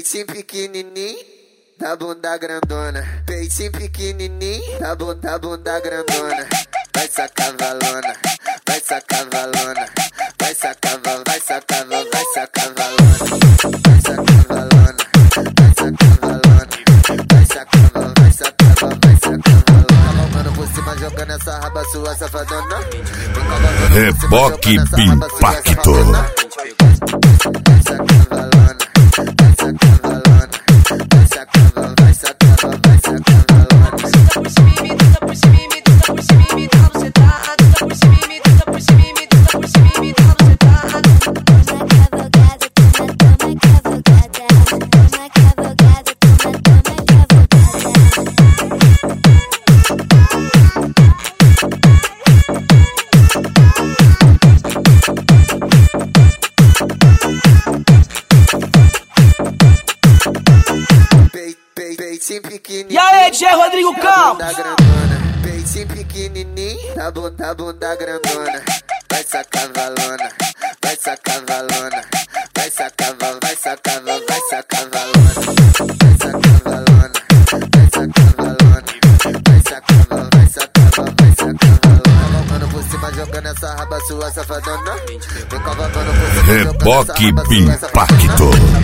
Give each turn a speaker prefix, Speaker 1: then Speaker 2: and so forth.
Speaker 1: Peitinho pequenininho, da bunda grandona. Peitinho pequenininho, da bunda grandona. Vai sacar valona, vai sacar valona. Vai sacar, vai sacar, vai sacar valona. Vai sacar valona, vai sacar valona. Vai sacar, vai sacar, vai sacar valona. Cavalgando por cima, jogando essa raba sua safadona.
Speaker 2: Reboque Impacto.
Speaker 1: Vai sacar valona, vai sacar valona. Vai sacar, vai sacar, vai sacar valona.
Speaker 3: Senta por cima e me deita por cima e me deita por cima e me dá no sentado. Senta por cima e me deita por cima e me deita por cima e me dá no sentado.
Speaker 1: Peitinho pequenininho.
Speaker 4: E aí, DJ Rodrigo Campos?
Speaker 1: Peitinho pequenininho, da bunda grandona. Vai sacar valona, vai sacar valona. Vai sacar, vai sacar, vai sacar valona. Vai sacar valona, vai sacar valona. Vai sacar, vai sacar, vai sacar valona. Cavalgando por cima, jogando essa raba sua safadona. Vem cavalgando por cima, jogando essa raba sua safadona.
Speaker 2: Reboque Impacto.